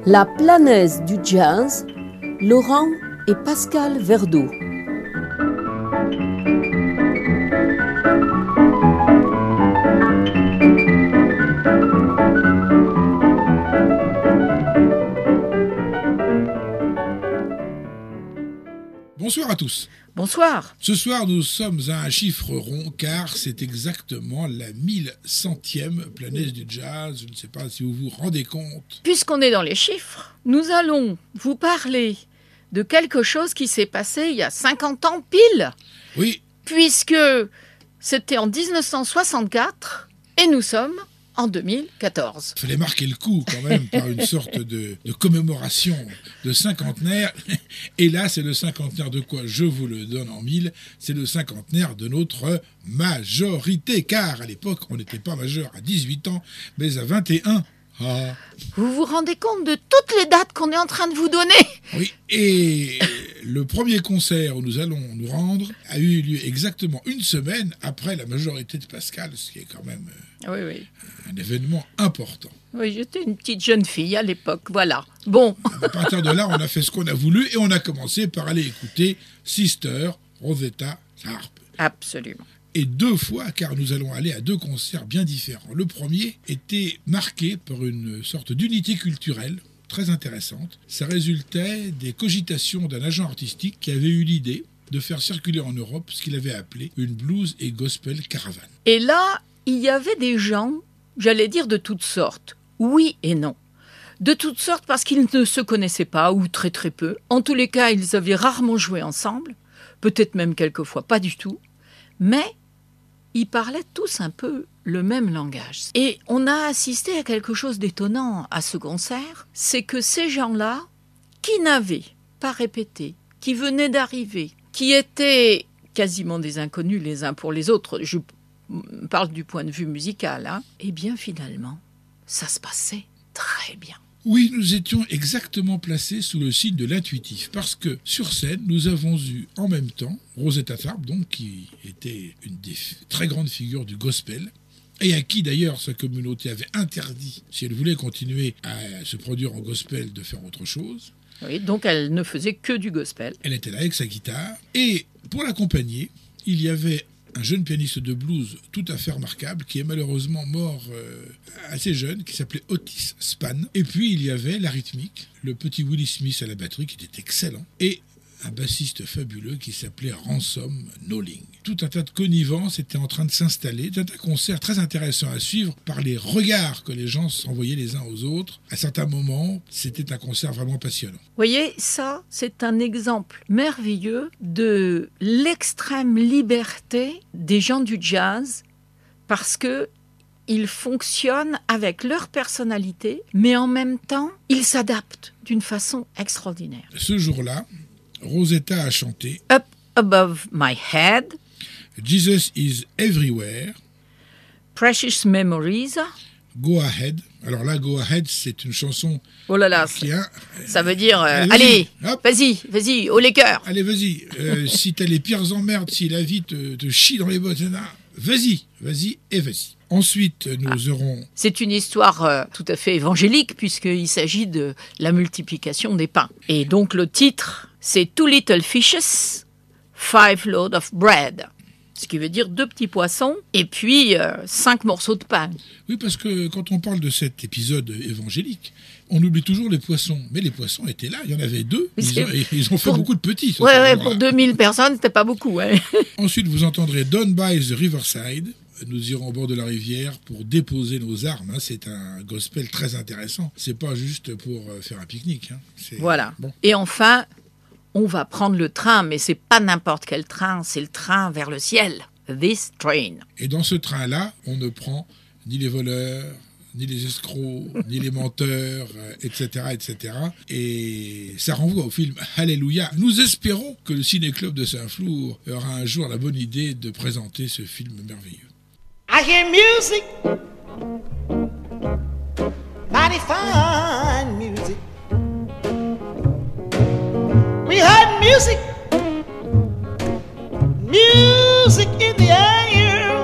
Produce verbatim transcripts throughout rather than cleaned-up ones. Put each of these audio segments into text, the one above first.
La planète du jazz, Laurent et Pascal Verdeau. Bonsoir à tous. Bonsoir. Ce soir, nous sommes à un chiffre rond car c'est exactement la mille centième planète du jazz. Je ne sais pas si vous vous rendez compte. Puisqu'on est dans les chiffres, nous allons vous parler de quelque chose qui s'est passé il y a cinquante ans pile. Oui. Puisque c'était en dix-neuf cent soixante-quatre et nous sommes en deux mille quatorze. Il fallait marquer le coup quand même par une sorte de, de commémoration de cinquantenaire. Et là, c'est le cinquantenaire de quoi? Je vous le donne en mille. C'est le cinquantenaire de notre majorité. Car à l'époque, on n'était pas majeur à dix-huit ans, mais à vingt et un. Ah. Vous vous rendez compte de toutes les dates qu'on est en train de vous donner? Oui, et le premier concert où nous allons nous rendre a eu lieu exactement une semaine après la majorité de Pascal, ce qui est quand même oui, oui. un événement important. Oui, j'étais une petite jeune fille à l'époque, voilà. Bon. À partir de là, on a fait ce qu'on a voulu et on a commencé par aller écouter Sister Rosetta Tharpe. Absolument. Et deux fois, car nous allons aller à deux concerts bien différents. Le premier était marqué par une sorte d'unité culturelle très intéressante. Ça résultait des cogitations d'un agent artistique qui avait eu l'idée de faire circuler en Europe ce qu'il avait appelé une blues et gospel caravane. Et là, il y avait des gens, j'allais dire de toutes sortes, oui et non. De toutes sortes parce qu'ils ne se connaissaient pas, ou très très peu. En tous les cas, ils avaient rarement joué ensemble, peut-être même quelquefois pas du tout, mais ils parlaient tous un peu le même langage. Et on a assisté à quelque chose d'étonnant à ce concert, c'est que ces gens-là, qui n'avaient pas répété, qui venaient d'arriver, qui étaient quasiment des inconnus les uns pour les autres, je parle du point de vue musical, hein, et bien finalement, ça se passait très bien. Oui, nous étions exactement placés sous le signe de l'intuitif, parce que sur scène, nous avons eu en même temps Rosetta Tharpe, donc, qui était une des très grandes figures du gospel, et à qui d'ailleurs sa communauté avait interdit, si elle voulait continuer à se produire en gospel, de faire autre chose. Oui, donc elle ne faisait que du gospel. Elle était là avec sa guitare, et pour l'accompagner, il y avait un jeune pianiste de blues tout à fait remarquable qui est malheureusement mort euh, assez jeune, qui s'appelait Otis Spann. Et puis il y avait la rythmique, le petit Willie Smith à la batterie qui était excellent, et un bassiste fabuleux qui s'appelait Ransom Knowling. Tout un tas de connivences était en train de s'installer, tout un tas de concerts très intéressants à suivre par les regards que les gens s'envoyaient les uns aux autres. À certains moments, c'était un concert vraiment passionnant. Vous voyez, ça, c'est un exemple merveilleux de l'extrême liberté des gens du jazz, parce que ils fonctionnent avec leur personnalité, mais en même temps, ils s'adaptent d'une façon extraordinaire. Ce jour-là, Rosetta a chanté Up Above My Head, Jesus is Everywhere, Precious Memories, Go Ahead. Alors là, Go Ahead, c'est une chanson oh là là, qui a... ça veut dire, euh, allez, allez, hop. vas-y, vas-y, haut les cœurs. Allez, vas-y. Euh, si t'as les pires emmerdes, si la vie te, te chie dans les bottes, vas-y, vas-y et vas-y. Ensuite, nous ah. aurons... C'est une histoire euh, tout à fait évangélique, puisqu'il s'agit de la multiplication des pains. Et donc le titre, c'est Two Little Fishes, Five Loaves of Bread. Ce qui veut dire deux petits poissons et puis euh, cinq morceaux de pain. Oui, parce que quand on parle de cet épisode évangélique, on oublie toujours les poissons. Mais les poissons étaient là, il y en avait deux. Ils ont, ils ont fait pour... beaucoup de petits. Oui, ouais, pour deux mille personnes, c'était pas beaucoup. Ouais. Ensuite, vous entendrez Down by the Riverside. Nous irons au bord de la rivière pour déposer nos armes. C'est un gospel très intéressant. C'est pas juste pour faire un pique-nique. C'est... Voilà. Bon. Et enfin, on va prendre le train, mais c'est pas n'importe quel train, c'est le train vers le ciel. This train. Et dans ce train-là, on ne prend ni les voleurs, ni les escrocs, ni les menteurs, et cetera, et cetera. Et ça renvoie au film Alléluia. Nous espérons que le Ciné-Club de Saint-Flour aura un jour la bonne idée de présenter ce film merveilleux. I hear music, mighty fine music. We heard music, music in the air,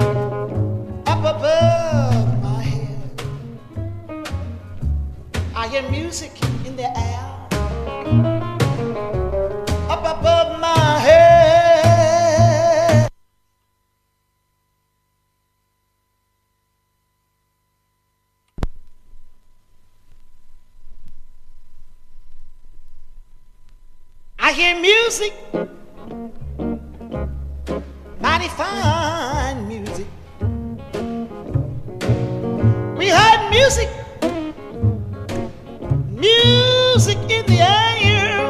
up above my head. I music in the air up above my head. I hear music, mighty fine music. We heard music, music in the air,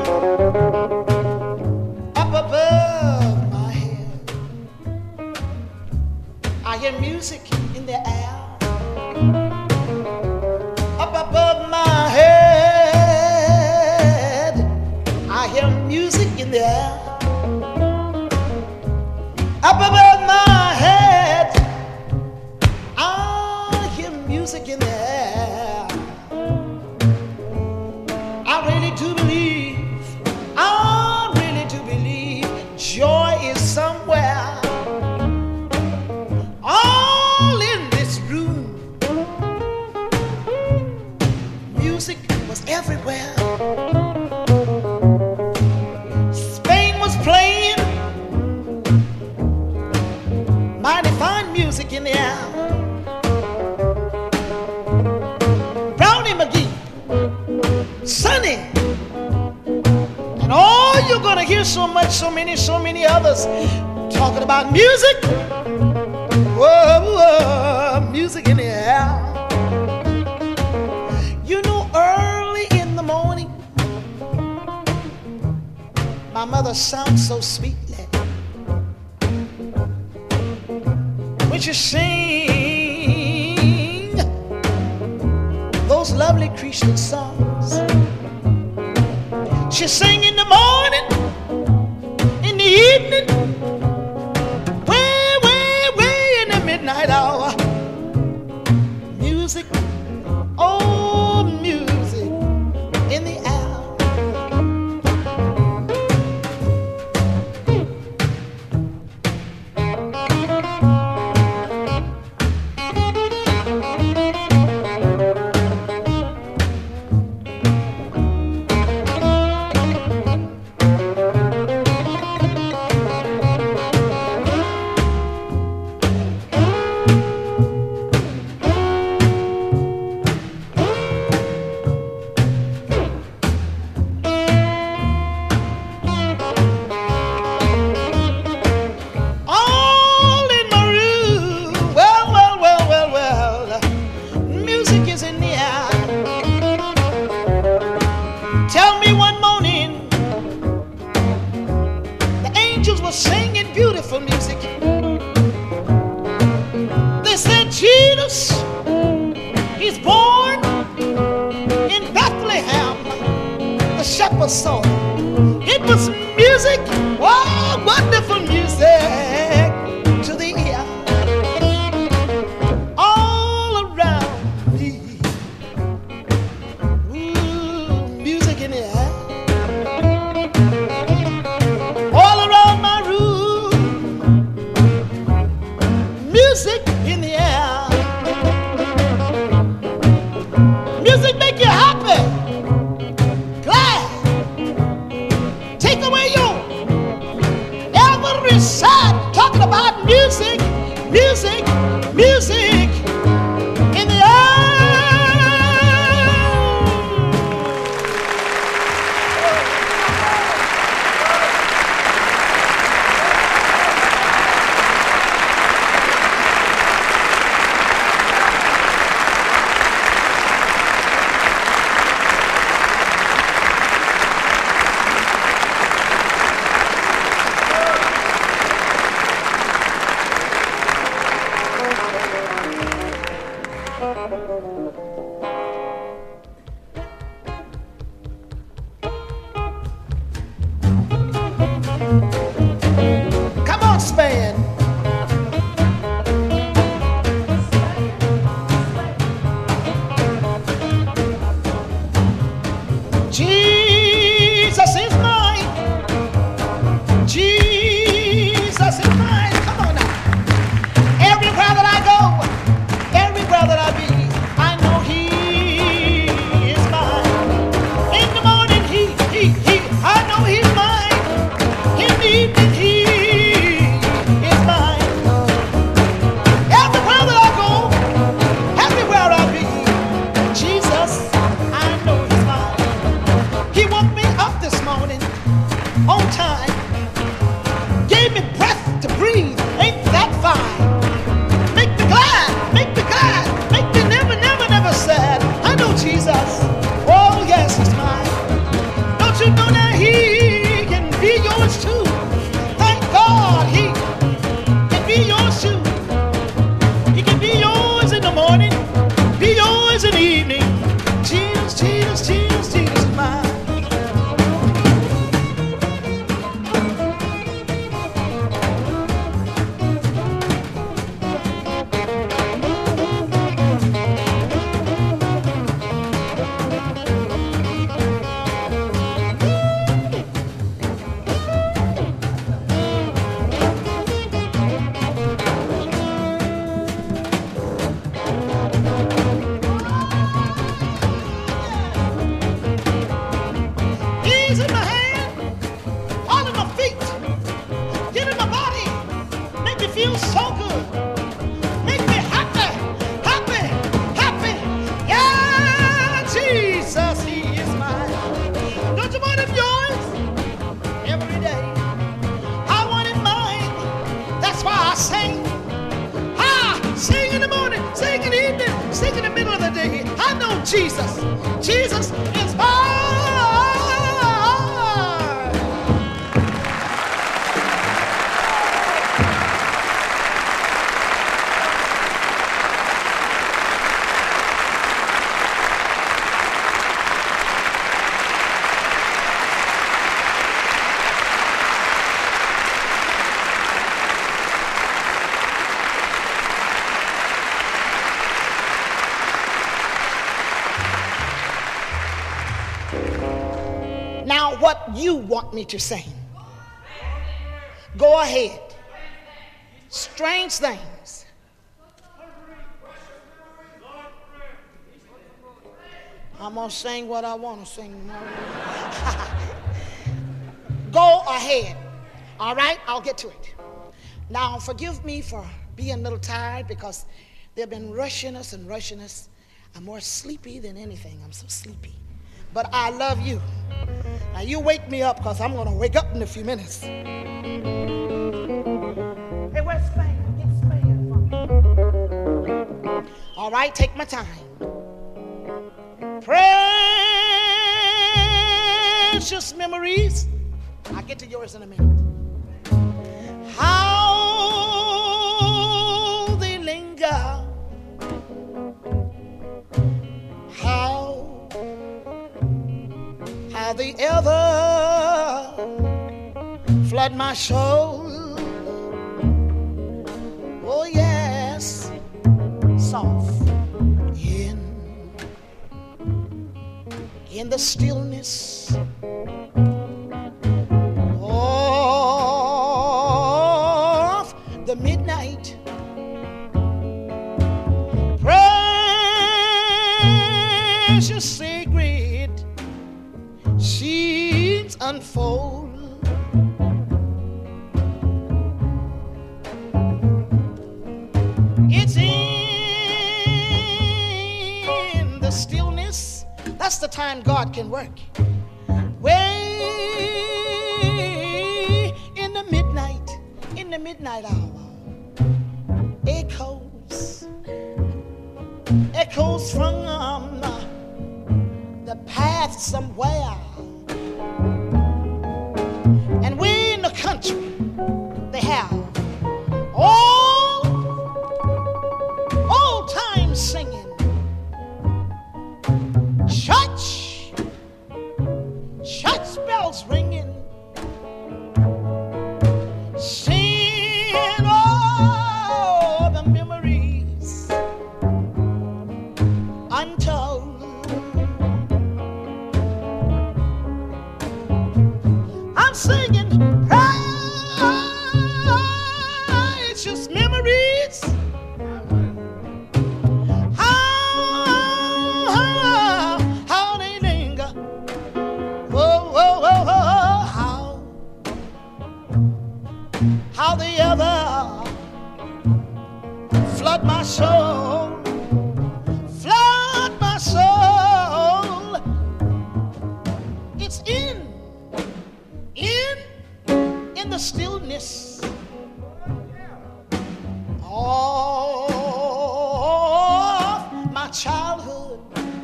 up above my head. I hear music in the air, up above my head. I hear music in the air, up above my head. I hear music in the air. I really do believe, I really do believe joy is somewhere. All in this room, music was everywhere. Spain was playing mighty fine music in the air. Brownie McGee, Sonny, and all you're gonna hear so much, so many, so many others talking about music. Whoa, whoa, music in the air. You know, early in the morning, my mother sounds so sweetly when she sing those lovely Christian songs. She sing in the morning, in the evening, way, way, way in the midnight hour. Music, oh, music in the air. Song. It was music, oh, wonderful music to the ear. All around me, ooh, music in the air. All around my room, music in the air. Music make you happy. Sad, talking about music, music, music in the Come on, Spain. Jesus is mine. Jesus is mine. Come on now. Everywhere that I go, everywhere that I be, I Jesus. Jesus is mine. Now, what you want me to sing, go ahead. Strange things. I'm going to sing what I want to sing. Go ahead. All right, I'll get to it. Now, forgive me for being a little tired because they've been rushing us and rushing us. I'm more sleepy than anything. I'm so sleepy. But I love you. Now you wake me up because I'm going to wake up in a few minutes. Hey, where's Spain? Get Spain for me. All right, take my time. Precious memories. I'll get to yours in a minute. How they linger. How How they ever flood my soul. Oh yes, soft in in the stillness of the midnight. Precious sacred scenes unfold. It's in the stillness. That's the time God can work. Way in the midnight, in the midnight hour, echoes, echoes from um, the path somewhere. And we in the country, they have all old time singing, church, church bells ringing, singing all the memories untold. I'm singing precious memories. How, how, how they linger. Whoa, whoa, whoa, whoa, how, how they ever flood my soul, flood my soul. It's in In, in the stillness of my childhood,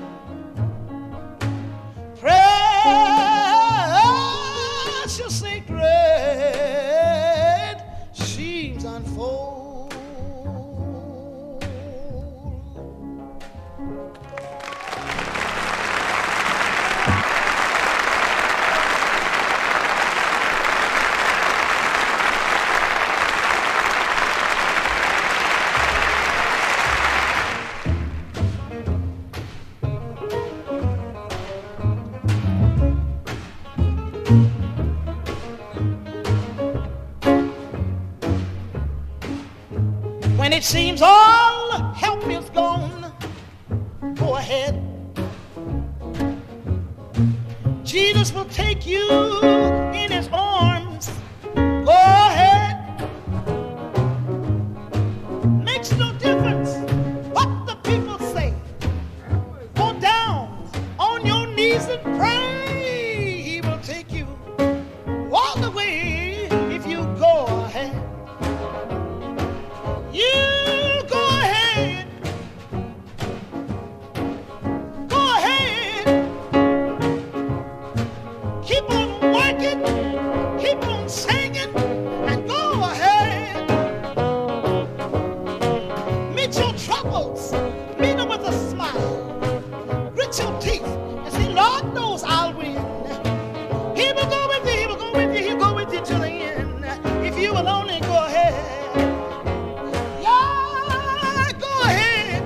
precious sacred seems unfold. When it seems all help is gone, go ahead. Jesus will take you in his arms. Go ahead. Makes no difference what the people say. Go down on your knees and pray. He will take you all the way if you go ahead. You go ahead. Go troubles, meet them with a smile. Grit your teeth and say, Lord knows I'll win. He will go with you, he will go with you, he'll go with you to the end. If you will only go ahead. Yeah, go ahead.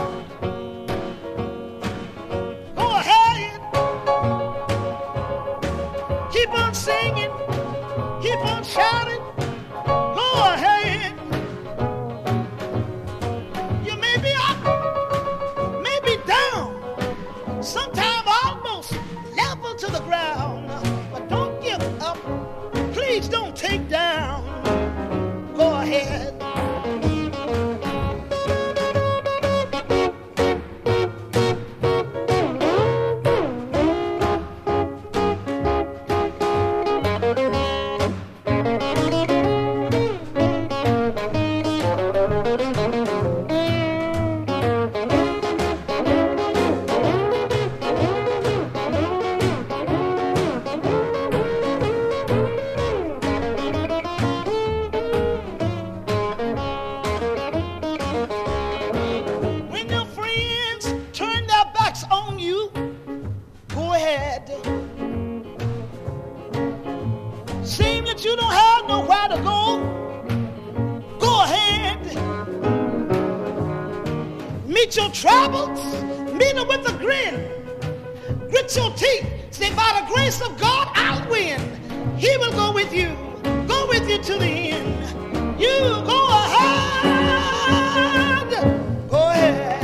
Go ahead. Keep on singing. Keep on shouting. Go ahead. You may be up, may be down, sometime almost level to the ground. But don't give up. Please don't take down. Go ahead. When your friends turn their backs on you, go ahead. Seem that you don't have nowhere to go, go ahead. Meet your troubles, meet them with a grin. Grit your teeth, say by the grace of God I'll win. He will go with you, go with you to the end. You go ahead. Go ahead.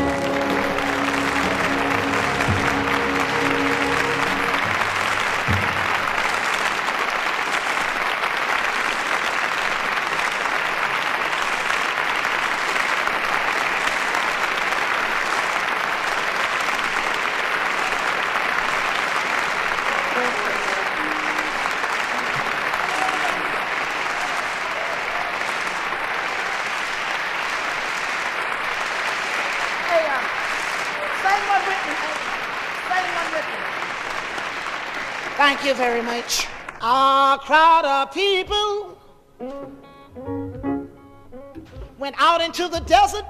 Hey, uh, sing one with me. Hey, sing one with me. Thank you very much. A crowd of people went out into the desert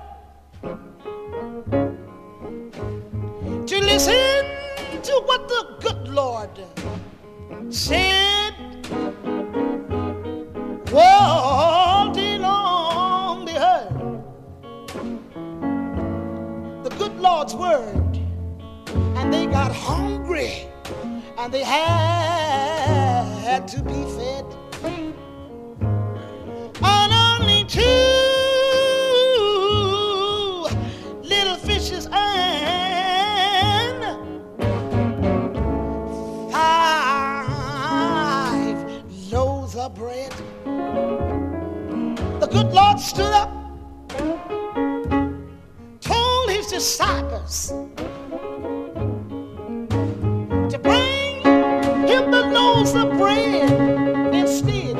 to listen to what the good Lord said. Walking on the earth, the good Lord's word, and they got hungry, and they had to be fed. And only two little fishes and five loaves of bread. The good Lord stood up, told his disciples to bring him the loaves of bread instead.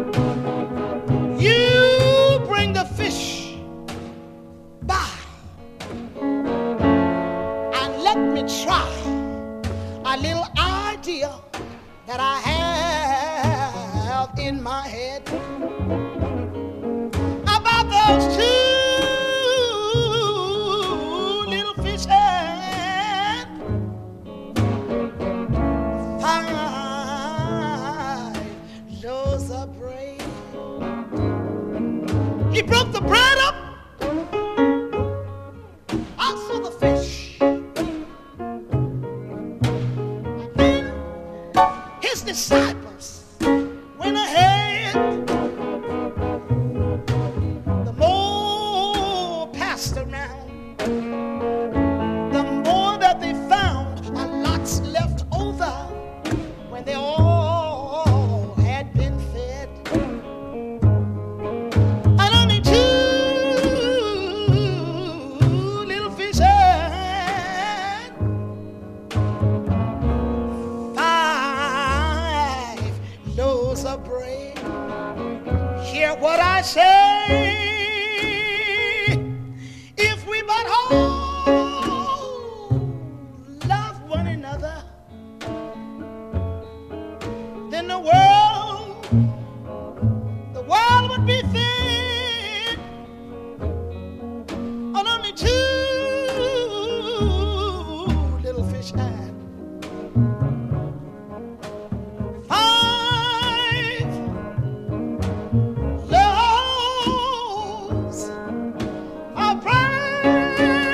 You bring the fish by and let me try a little idea that I have in my head about those two little fish and five loaves of bread. He broke the bread up, also the fish. And then his disciples went ahead. The more passed around, the more that they found a lots left over when they all had been fed. And only two little fish had five little fish had five loaves of bread.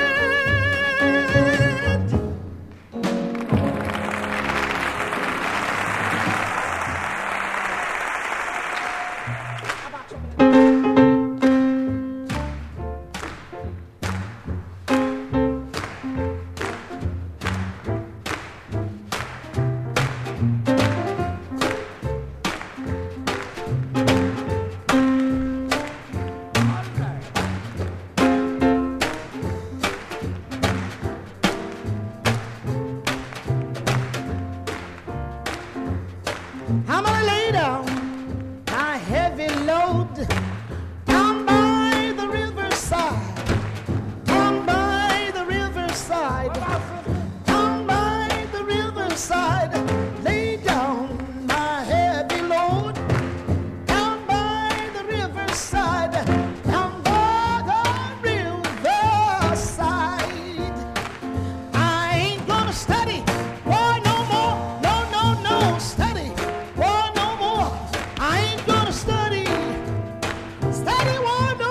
I'm gonna lay down my heavy load down by the riverside, down by the riverside, down by the riverside. Lay down my heavy load down by the riverside, down by the riverside. I ain't gonna study, boy, no more, no, no, no, study. War no more. I ain't gonna study. Study war no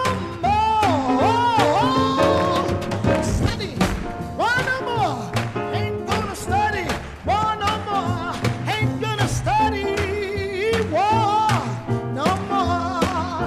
more. Study war no more. Ain't gonna study war no more. Ain't gonna study war no more.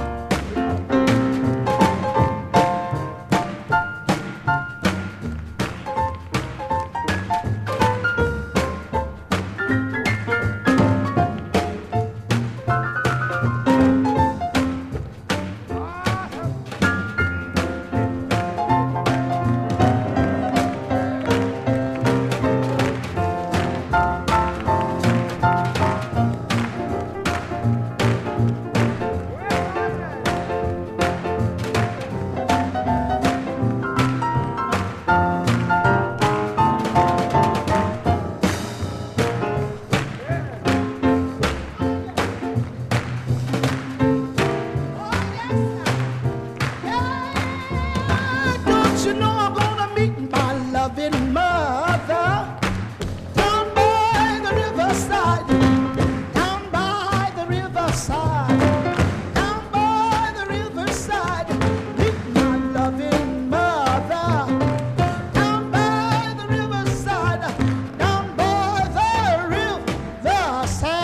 Don't you know I'm gonna meet my loving mother down by the riverside, down by the riverside, down by the riverside. Meet my loving mother down by the riverside, down by the riverside.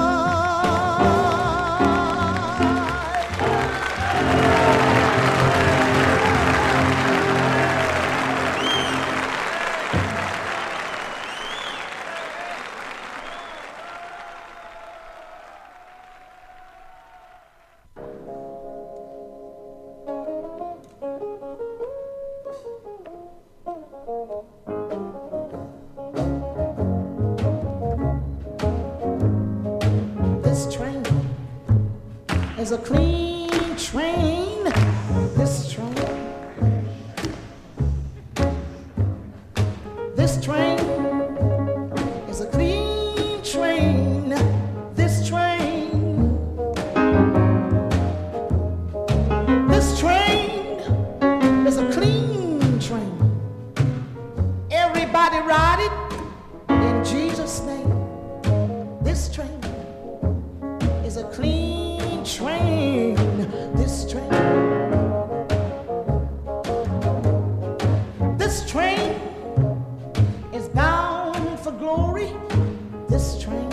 This train is a clean train. This train, this train is a clean train. This train, this train is a clean train. Everybody ride it in Jesus' name. This train is a clean train. This train, this train is bound for glory. This train,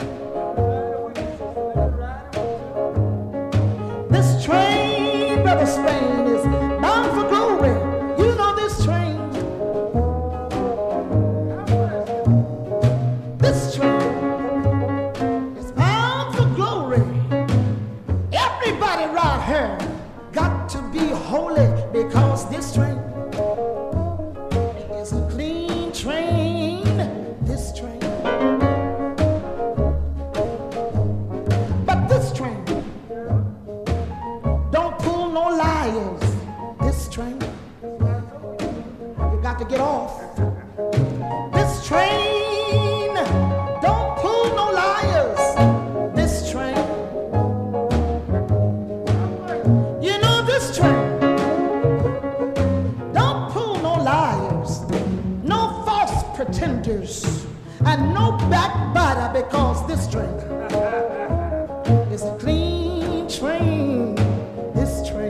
this train, Brother Spain, is bound for glory. You know this train, this train is bound for glory. Everybody right here got to be holy because this train is a clean train. This train, but this train don't pull no liars. This train, you got to get off. This train don't pull no liars. This train, you know this train don't pull no liars, no slanders, and no backbiter, because this train is a clean train. This train.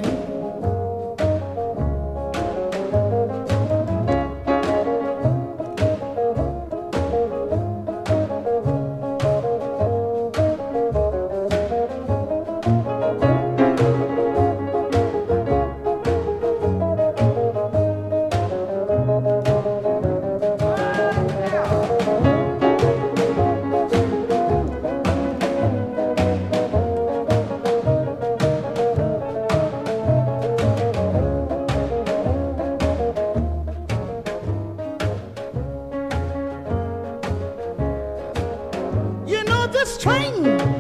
This train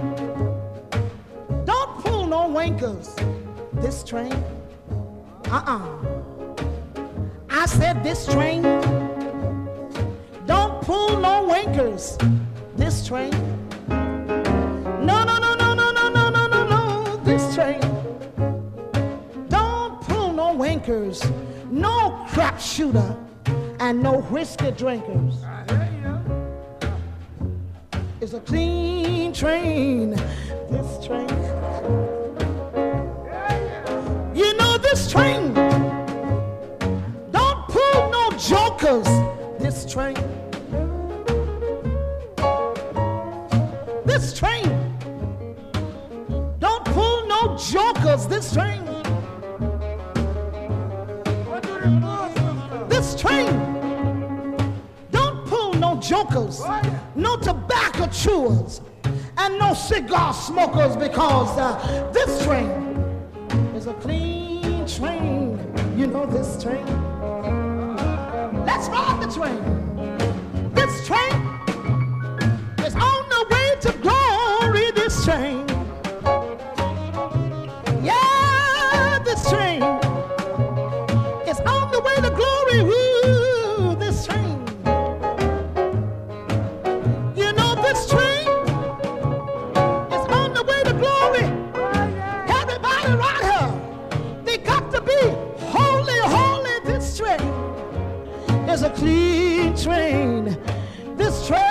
don't pull no wankers. This train, uh-uh. I said this train don't pull no wankers. This train, no, no, no, no, no, no, no, no, no, no. This train don't pull no wankers, no crap shooter, and no whiskey drinkers. It's a clean train, this train. You know this train don't pull no jokers, this train. This train don't pull no jokers, this train. This train don't pull no jokers, no tobacco chewers, and no cigar smokers, because uh, this train is a clean train. You know this train. Let's ride the train. This train is on the way to glory. This train, yeah, this train is on the way to glory. Woo, this train. You know this train is on the way to glory. Everybody right here, they got to be holy, holy. This train is a clean train. This train.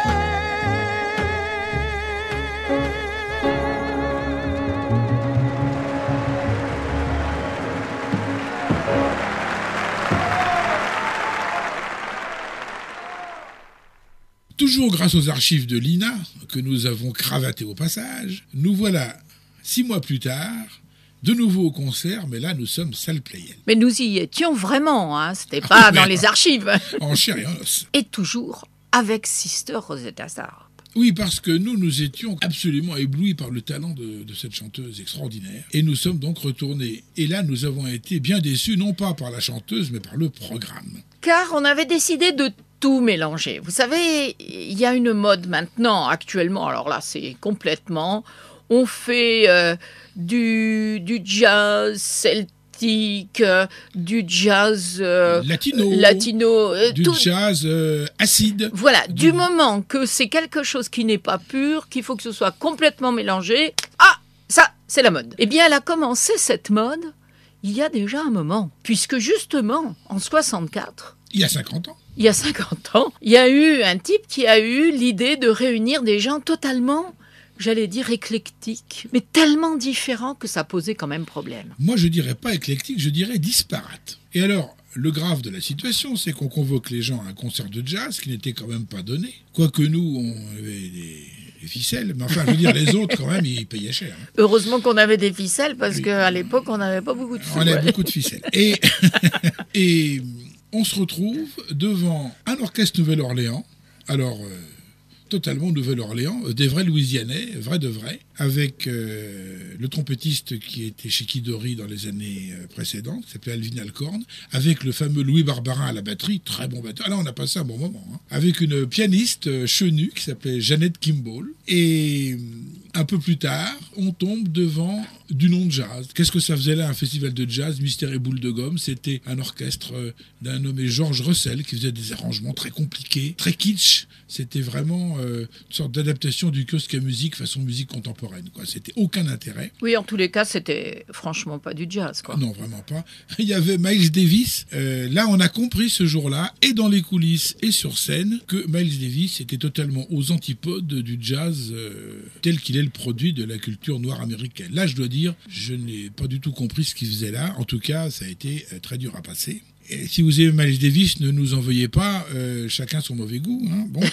Toujours grâce aux archives de l'I N A, que nous avons cravatées au passage, nous voilà, six mois plus tard, de nouveau au concert, mais là nous sommes salle Playel. Mais nous y étions vraiment, hein, c'était pas dans les archives. En chair et en os. Et toujours avec Sister Rosetta Tharpe. Oui, parce que nous, nous étions absolument éblouis par le talent de, de cette chanteuse extraordinaire. Et nous sommes donc retournés. Et là, nous avons été bien déçus, non pas par la chanteuse, mais par le programme. Car on avait décidé de tout mélanger. Vous savez, il y a une mode maintenant, actuellement, alors là, c'est complètement... On fait euh, du, du jazz celtique, euh, du jazz euh, latino, latino euh, du tout... jazz euh, acide. Voilà, du... du moment que c'est quelque chose qui n'est pas pur, qu'il faut que ce soit complètement mélangé, ah, ça, c'est la mode. Eh bien, elle a commencé cette mode il y a déjà un moment, puisque justement, en soixante-quatre... Il y a cinquante ans. Il y a cinquante ans, il y a eu un type qui a eu l'idée de réunir des gens totalement... j'allais dire éclectique, mais tellement différent que ça posait quand même problème. Moi, je dirais pas éclectique, je dirais disparate. Et alors, le grave de la situation, c'est qu'on convoque les gens à un concert de jazz qui n'était quand même pas donné. Quoique nous, on avait des, des ficelles, mais enfin, je veux dire, les autres, quand même, ils payaient cher. Hein. Heureusement qu'on avait des ficelles, parce oui. qu'à l'époque, on n'avait pas beaucoup de sous. On avait ouais. beaucoup de ficelles. Et, et on se retrouve devant un orchestre Nouvelle-Orléans. Alors... Euh, totalement Nouvelle-Orléans, des vrais Louisianais, vrais de vrais, avec euh, le trompettiste qui était chez Kidori dans les années euh, précédentes, qui s'appelait Alvin Alcorn, avec le fameux Louis Barbarin à la batterie, très bon batteur. Ah là, on a passé un bon moment. Hein. Avec une pianiste euh, chenue qui s'appelait Jeannette Kimball. Et un peu plus tard, on tombe devant du non-jazz. Qu'est-ce que ça faisait là, un festival de jazz, Mystère et Boule de Gomme? C'était un orchestre d'un nommé Georges Russell qui faisait des arrangements très compliqués, très kitsch. C'était vraiment euh, une sorte d'adaptation du kiosque à musique façon musique contemporaine, quoi. C'était aucun intérêt. Oui, en tous les cas, c'était franchement pas du jazz, quoi. Non, vraiment pas. Il y avait Miles Davis. Euh, là, on a compris ce jour-là, et dans les coulisses et sur scène, que Miles Davis était totalement aux antipodes du jazz euh, tel qu'il est le produit de la culture noire américaine. Là, je dois dire, je n'ai pas du tout compris ce qu'il faisait là. En tout cas, ça a été euh, très dur à passer. Et si vous aimez Miles Davis, ne nous en veuillez pas, euh, chacun son mauvais goût. Hein, bon.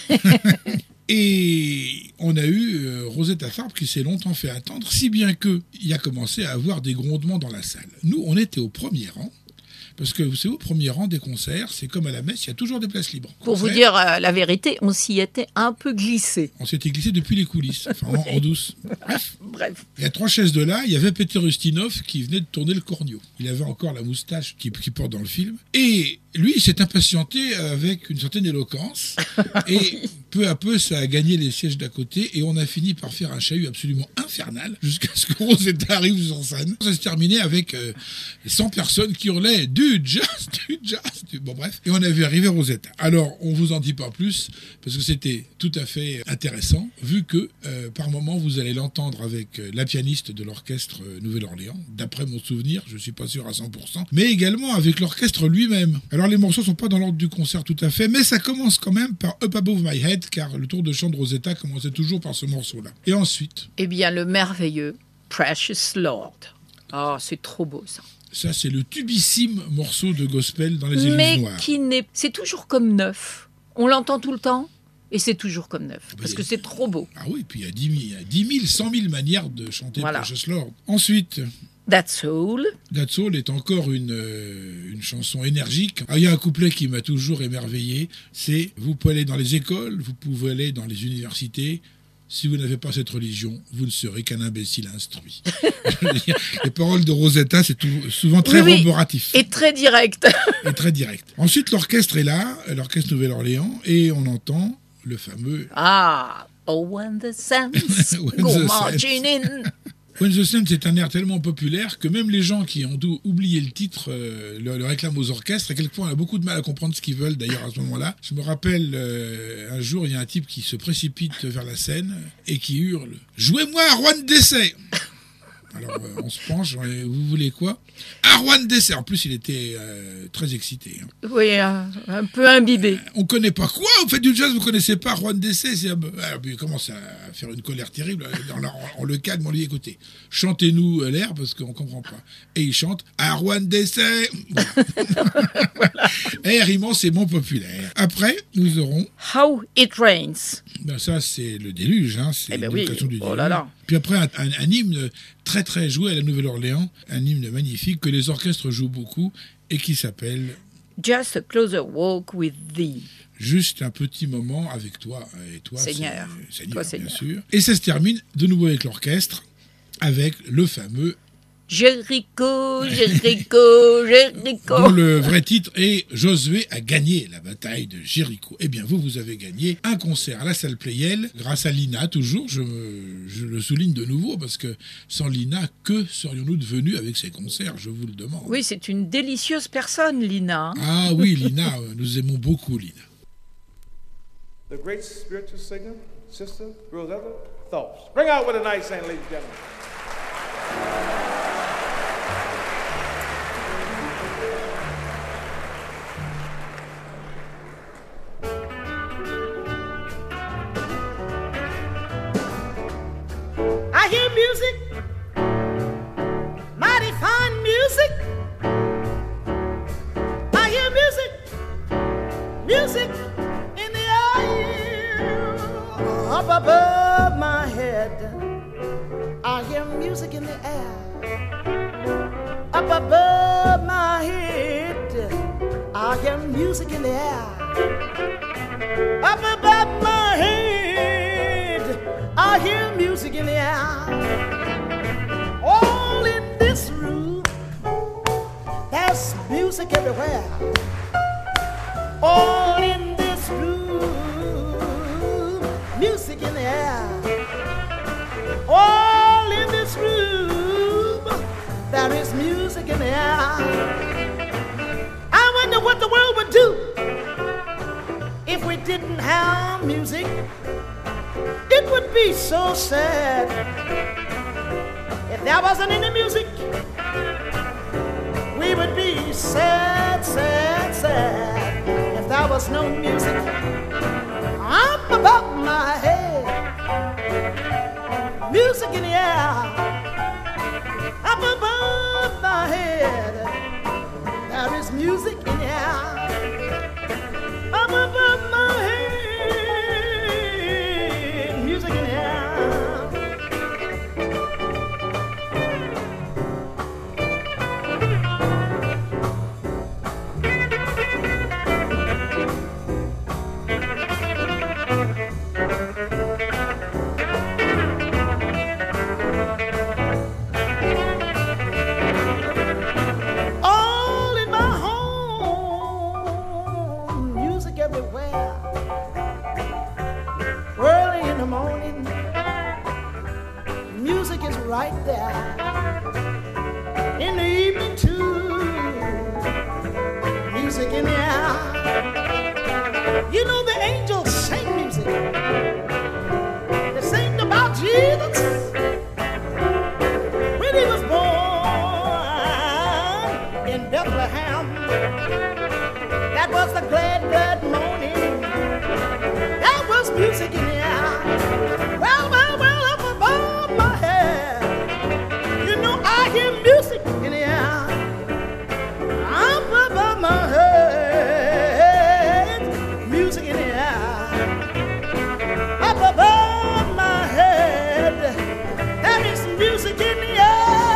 Et on a eu euh, Rosetta Tharpe qui s'est longtemps fait attendre, si bien qu'il a commencé à avoir des grondements dans la salle. Nous, on était au premier rang. Parce que vous savez, au premier rang des concerts, c'est comme à la messe, il y a toujours des places libres. Pour vous dire euh, la vérité, on s'y était un peu glissé. On s'était glissé depuis les coulisses, enfin en, en douce. Bref. Bref. Et à trois chaises de là, il y avait Peter Ustinov qui venait de tourner le corneau. Il avait encore la moustache qu'il qui porte dans le film. Et lui, il s'est impatienté avec une certaine éloquence. Et peu à peu, ça a gagné les sièges d'à côté. Et on a fini par faire un chahut absolument infernal jusqu'à ce que Rosetta arrive sur scène. Ça se terminait avec euh, cent personnes qui hurlaient du jazz, du jazz. Du... Bon, bref. Et on avait arrivé Rosetta. Alors, on vous en dit pas plus parce que c'était tout à fait intéressant, vu que euh, par moment, vous allez l'entendre avec euh, la pianiste de l'orchestre euh, Nouvelle-Orléans, d'après mon souvenir, je suis pas sûr à cent pour cent, mais également avec l'orchestre lui-même. Alors, les morceaux sont pas dans l'ordre du concert tout à fait, mais ça commence quand même par Up Above My Head, car le tour de chant de Rosetta commençait toujours par ce morceau-là. Et ensuite... Eh bien, le merveilleux Precious Lord. Oh, c'est trop beau, ça. Ça, c'est le tubissime morceau de gospel dans les églises Mais noires. qui n'est... C'est toujours comme neuf. On l'entend tout le temps, et c'est toujours comme neuf. bah, parce y a- que c'est trop beau. Ah oui, puis il y a dix mille, il y a dix mille, cent mille manières de chanter Voilà. Precious Lord. Ensuite... That's all. That's All est encore une, euh, une chanson énergique. Ah, il y a un couplet qui m'a toujours émerveillé, c'est « Vous pouvez aller dans les écoles, vous pouvez aller dans les universités, si vous n'avez pas cette religion, vous ne serez qu'un imbécile instruit. » Les paroles de Rosetta, c'est tout- souvent très Oui, oui. roboratif Et très direct. et très direct. Ensuite, l'orchestre est là, l'orchestre Nouvelle-Orléans, et on entend le fameux Ah, oh, when the Saints When go the marching in. When the Saints est un air tellement populaire que même les gens qui ont dou- oublié le titre euh, le, le réclament aux orchestres. À quel point on a beaucoup de mal à comprendre ce qu'ils veulent d'ailleurs à ce moment-là. Je me rappelle euh, un jour, il y a un type qui se précipite vers la scène et qui hurle « Jouez-moi à Juan d'essai !» Alors euh, on se penche, et vous voulez quoi? À Juan d'essai. En plus, il était euh, très excité. Hein. Oui, un, un peu imbibé. On connaît pas quoi? Vous faites du jazz, vous connaissez pas Juan d'essai? C'est un... Alors, puis il commence à faire une colère terrible. On, on, on le calme, on lui dit écoutez, chantez-nous l'air parce qu'on comprend pas. Et il chante à Juan d'essai. Air immense et bon populaire. Après, nous aurons. How it rains. Ben ça, c'est le déluge. Hein, c'est Eh ben une oui. occasion du Oh déluge. là là. Puis après, un, un, un hymne très très joué à la Nouvelle-Orléans, un hymne magnifique que les orchestres jouent beaucoup et qui s'appelle Just a closer walk with thee. Juste un petit moment avec toi. Et toi, Seigneur. c'est- Seigneur, Toi, bien Seigneur. sûr. Et ça se termine de nouveau avec l'orchestre, avec le fameux, Jéricho, Jéricho, Jéricho. dont le vrai titre est « Josué a gagné la bataille de Jéricho ». Eh bien, vous, vous avez gagné un concert à la salle Playel, grâce à Lina, toujours, je, me- je le souligne de nouveau, parce que sans Lina, que serions-nous devenus avec ces concerts, je vous le demande. Oui, c'est une délicieuse personne, Lina. Ah oui, Lina, euh, nous aimons beaucoup Lina. The great spiritual singer, Sister Rosetta Tharpe. Bring out with a nice hand, ladies and gentlemen. I hear music, mighty fine music. I hear music, music in the air. Up above my head, I hear music in the air. Up above my head, I hear music in the air. Up above my head, I hear music in the air. All in this room, there's music everywhere. All in this room, music in the air. have music, it would be so sad if there wasn't any music. We would be sad, sad, sad if there was no music. I'm above my head, music in the air. Up above my head, there is music in the air. Up above my head, music in the air. All in my home, music everywhere. Early in the morning, music is right there. In the evening too, music in the air. You know the angels sing music. They sing about Jesus when he was born in Bethlehem. That was the glad, glad morning. That was music in the air. Well, well, well, up above my head, you know I hear music in the air. Up above my head, music in the air. Up above my head, there is music in the air.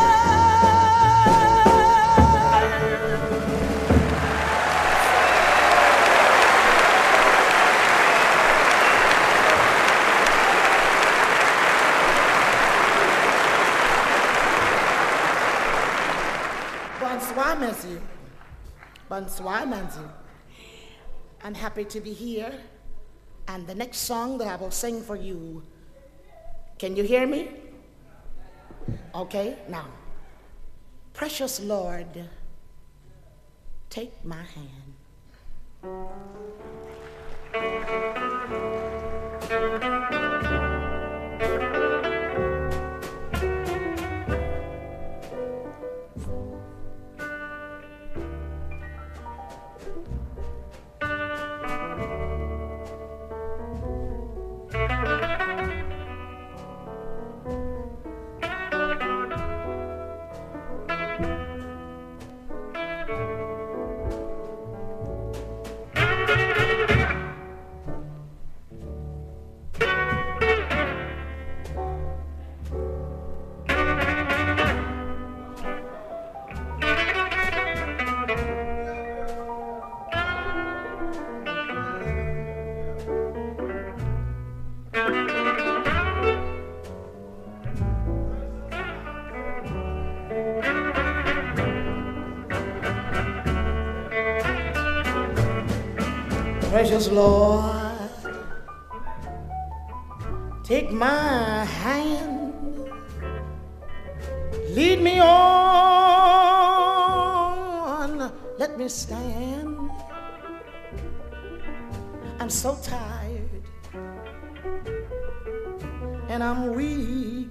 Bonsoir, monsieur. Bonsoir, monsieur. I'm happy to be here. And the next song that I will sing for you, can you hear me? Okay, now. Precious Lord, take my hand. Precious Lord, take my hand, lead me on, let me stand. I'm so tired and I'm weak.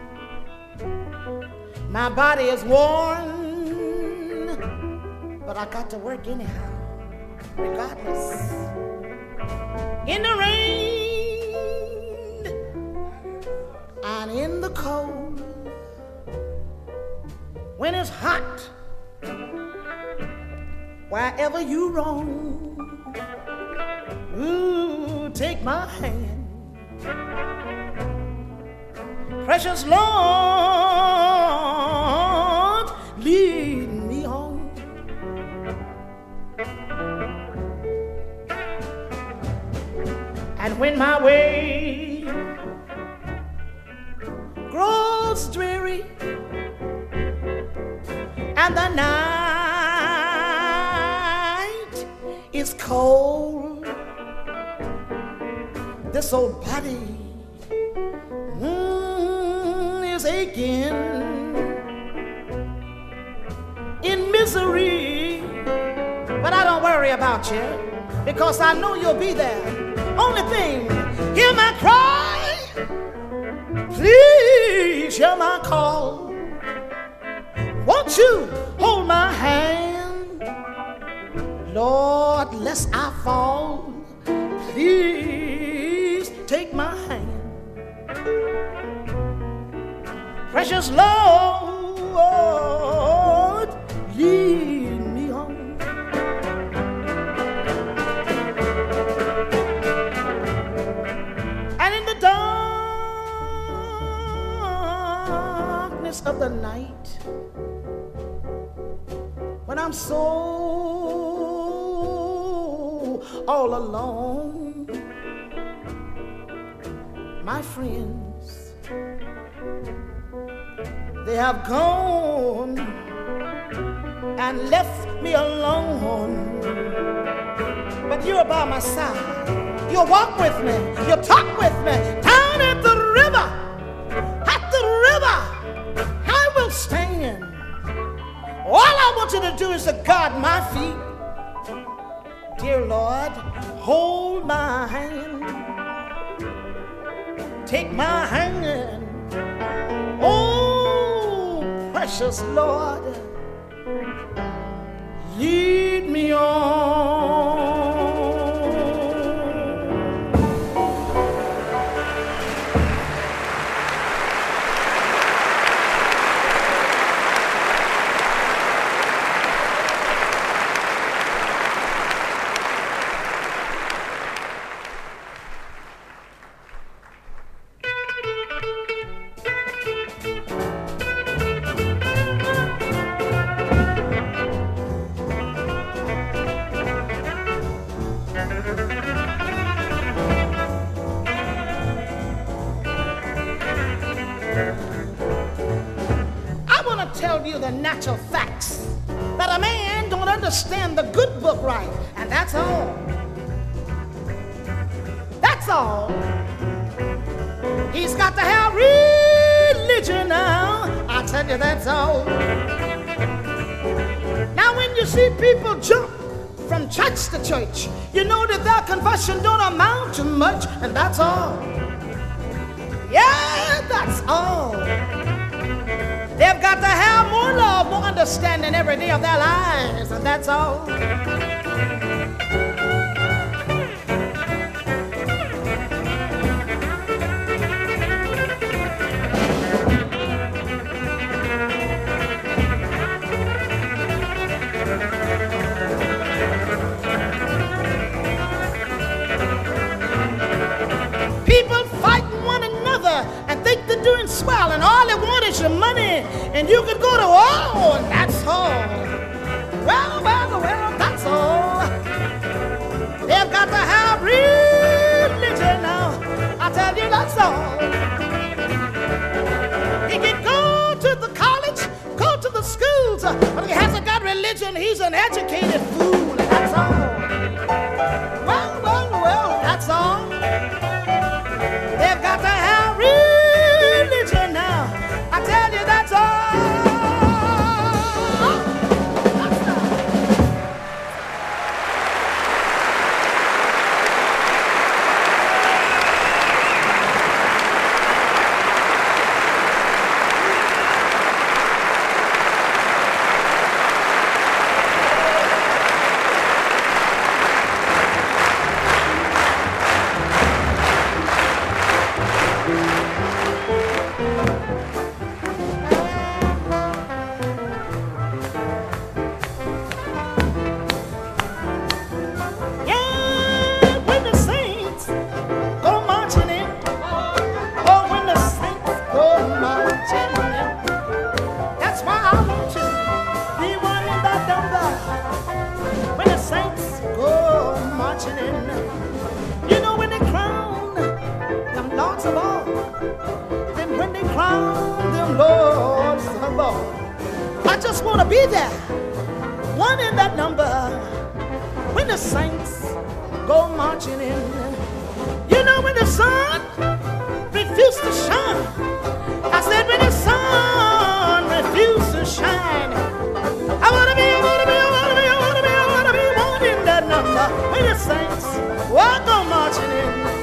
My body is worn, but I got to work anyhow. Regardless, in the rain and in the cold, when it's hot, wherever you roam, ooh, take my hand. Precious Lord, lead me on. And when my way grows dreary and the night is cold, this old body mm, is aching in misery. But I don't worry about you because I know you'll be there. only thing, hear my cry. Please hear my call. Won't you hold my hand? Lord, lest I fall, please take my hand. Precious Lord, lead me home. And in the darkness of the night, when I'm so all alone, my friends, they have gone and left me alone. But you're by my side. You'll walk with me. You'll talk with me. Down at the river, at the river, I will stand. All I want you to do is to guard my feet. Dear Lord, hold my hand. Take my hand. Oh, precious Lord, lead me on. The natural facts that a man don't understand the good book right, and that's all. That's all. He's got to have religion now. I tell you, that's all. Now, when you see people jump from church to church, you know that their conversion don't amount to much, and that's all. Yeah, that's all. They've got to have more love, more understanding every day of their lives, and that's all. People fighting one another and think they're doing swell, and all they want is your money, and you can go to war, and that's all. Well, well, well, that's all. They've got to have religion now. I tell you, that's all. He can go to the college, go to the schools, but if he hasn't got religion, he's an educated fool, and that's all. Well, well, well, that's all. They've got to have religion now. I tell you, that's all. That's all. Be there, one in that number, when the saints go marching in. You know, when the sun refused to shine, I said when the sun refused to shine, I wanna be, I wanna be, I wanna be, I wanna be, I wanna be one in that number. When the saints will go marching in.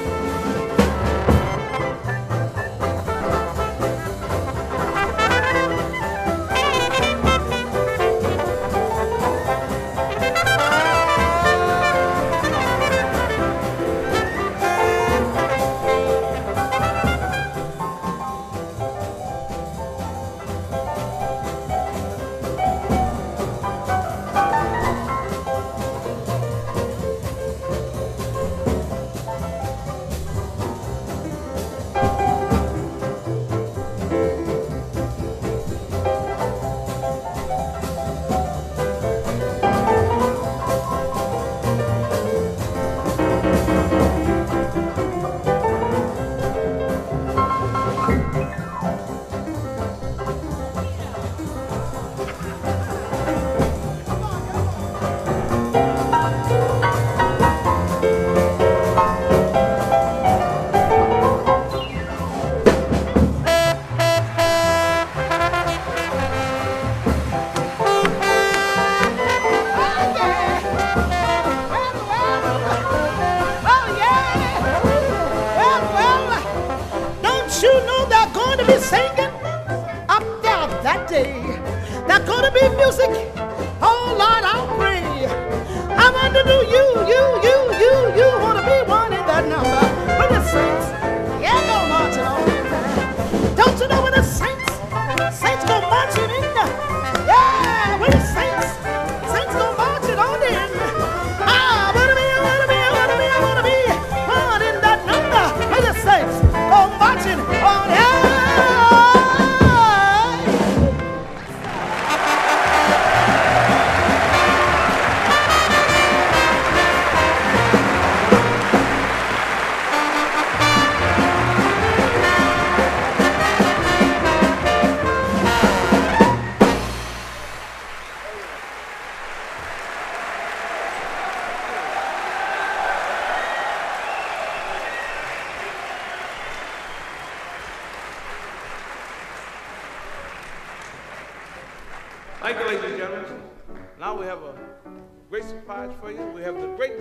Thank you, ladies and gentlemen. Now we have a great surprise for you. We have the great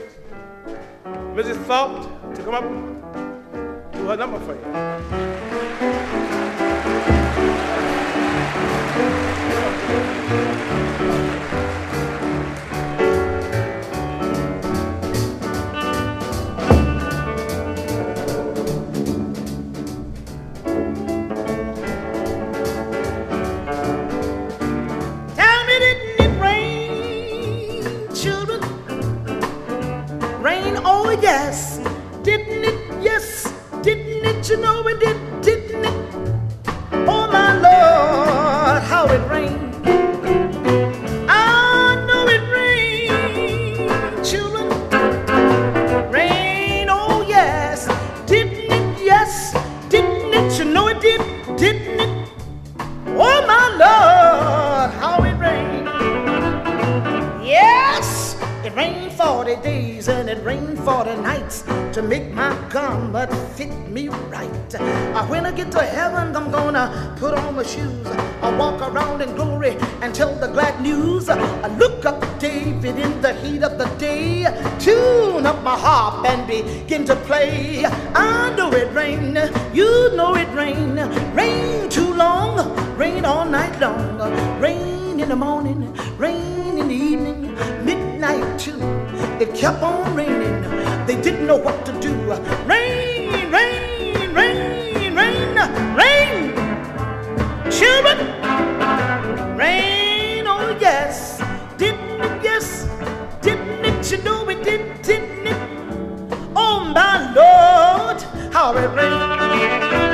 Missus Thought to come up and do her number for yes, didn't it? Yes, didn't it? You know it did, didn't it? Oh my Lord, how it rained. I know it rained, children. Rain, oh yes, didn't it? Yes, didn't it? You know it did, didn't it? Oh my Lord, how it rained. Yes, it rained forty days and it rained forty nights to make my garment fit me right. Uh, when I get to heaven, I'm gonna put on my shoes. I walk around in glory and tell the glad news. I look up David in the heat of the day, tune up my harp and begin to play. I know it rain, you know it rain. Rain too long, rain all night long. Rain in the morning, rain in the evening, midnight too. It kept on raining, they didn't know what to do. Rain, rain, rain, rain, rain. Children, rain, oh yes. Didn't it, yes, didn't it, you know it did, didn't it? Oh my Lord, how it rained.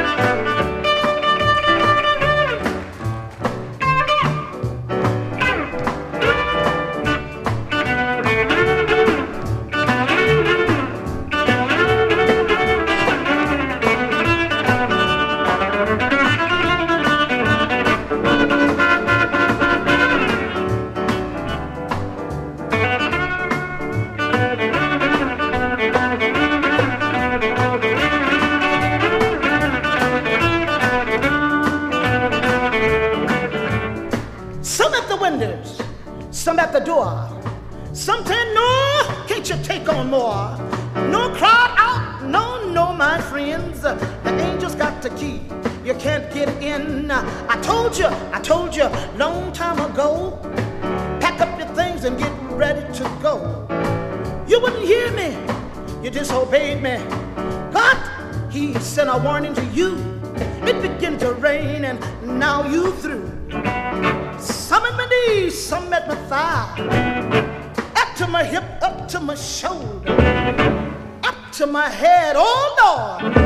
Some at the door. Some say, no, can't you take on no more. No cry out, no, no, my friends. The angels got the key. You can't get in. I told you, I told you long time ago. Pack up your things and get ready to go. You wouldn't hear me. You disobeyed me. God, he sent a warning to you. It began to rain and now you through. Some at my knees, some at my thigh. Up to my hip, up to my shoulder. Up to my head, oh Lord.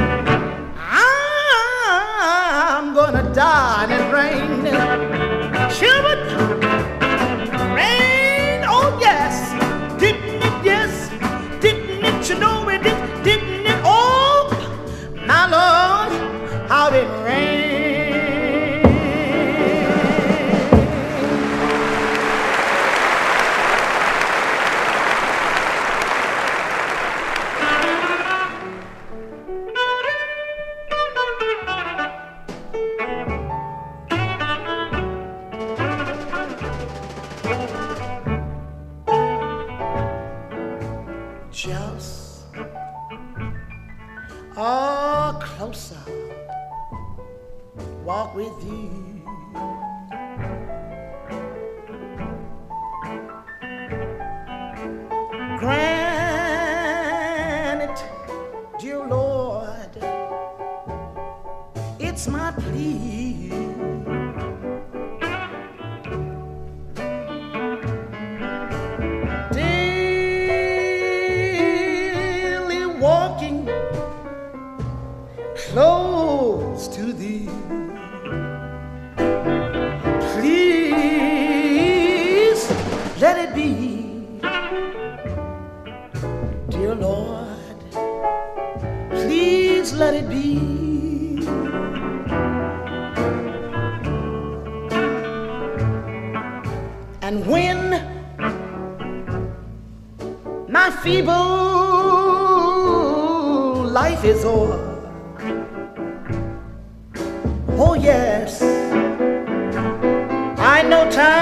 I'm gonna die in it rain. Children, rain, oh yes. Didn't it, yes. Didn't it, you know it did. Didn't it, oh, my Lord, how it rained. Just a closer walk with thee. Grant it, dear Lord, it's my plea. Daily walking close to thee. Please let it be, dear Lord, please let it be. And when my feeble life is o'er, oh yes, I know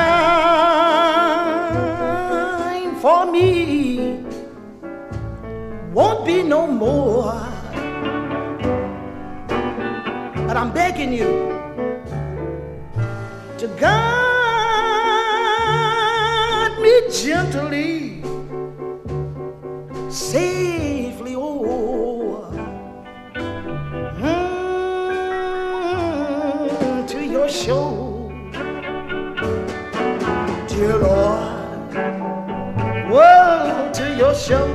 time for me won't be no more. But I'm begging you to guide me gently, safely, oh, mm, to your show, dear Lord, whoa, to your show.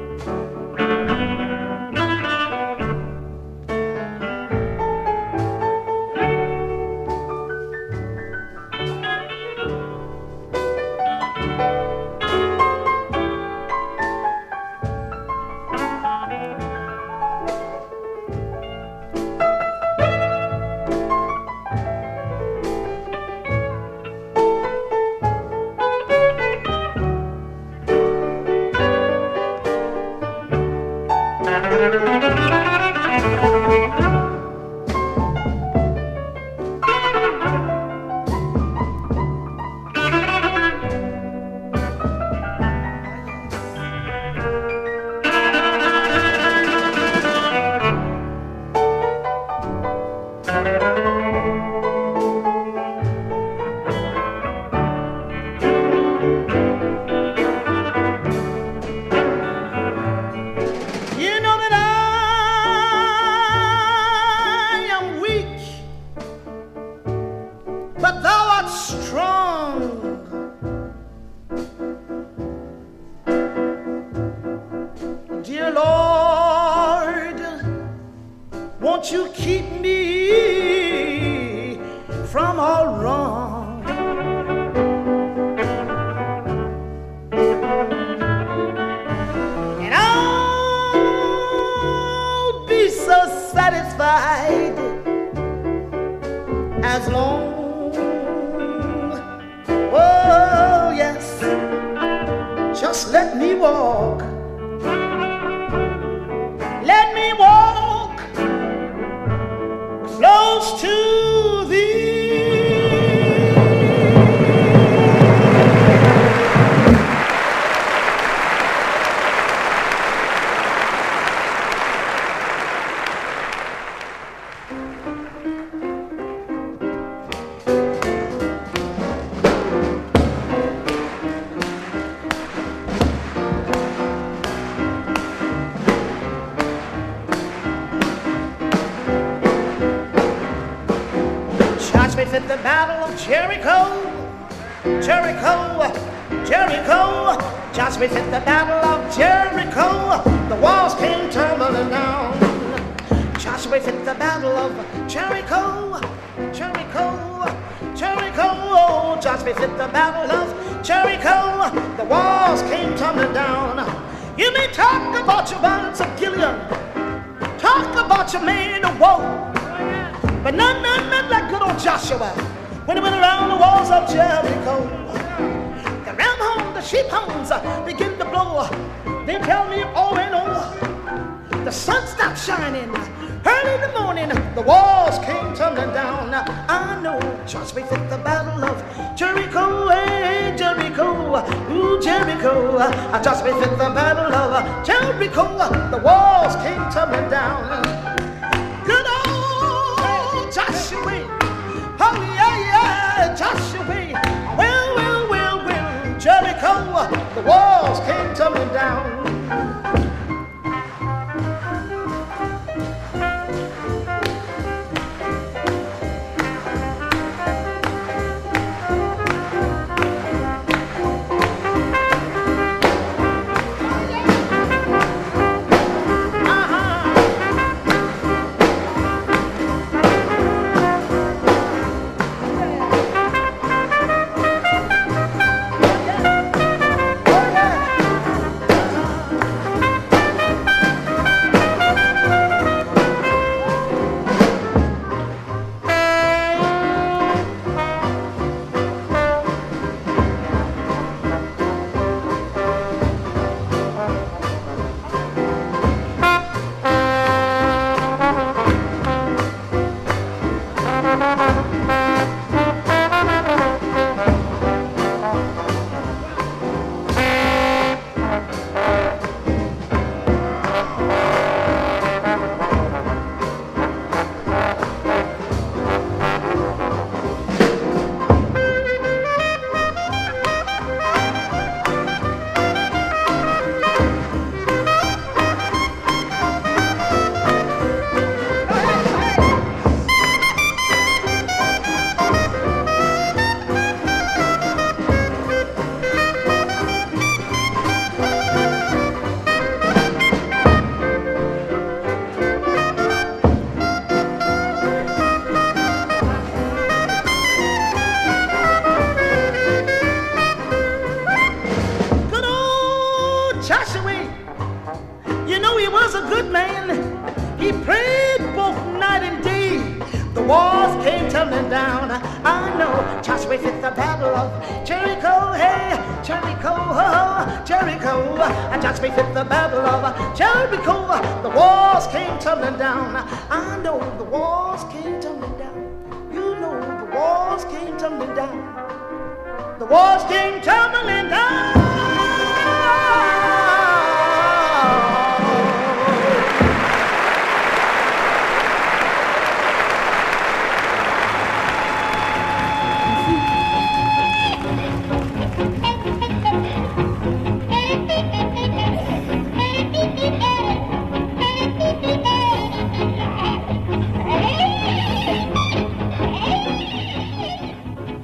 Won't you keep me from all wrong? And I'll be so satisfied as long, oh yes, just let me walk. Let me walk close to thee. fit the battle of Jericho. Jericho, Jericho, Joshua fit the battle of Jericho. The walls came tumbling down. Joshua fit the battle of Jericho. Jericho, Jericho, Joshua fit the battle of Jericho. The walls came tumbling down. You may talk about your bonds of Gilead, talk about your man of woe, but none, none, none like good old Joshua when he went around the walls of Jericho. The ram horn, the sheep horns uh, begin to blow. They tell me oh and oh. The sun stopped shining. Early in the morning, the walls came tumbling down. I know Joshua fit the battle of Jericho. Hey, Jericho, ooh, Jericho. Uh, Joshua fit the battle of Jericho. The walls came tumbling down. Good old Joshua. Oh, yeah, yeah, Joshua. Well, well, well, well, Jericho. The walls came tumbling down. The walls came tumbling down.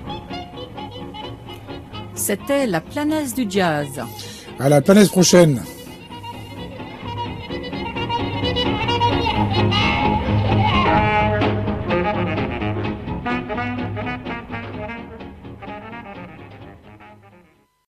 C'était la planète du jazz. À la planète prochaine.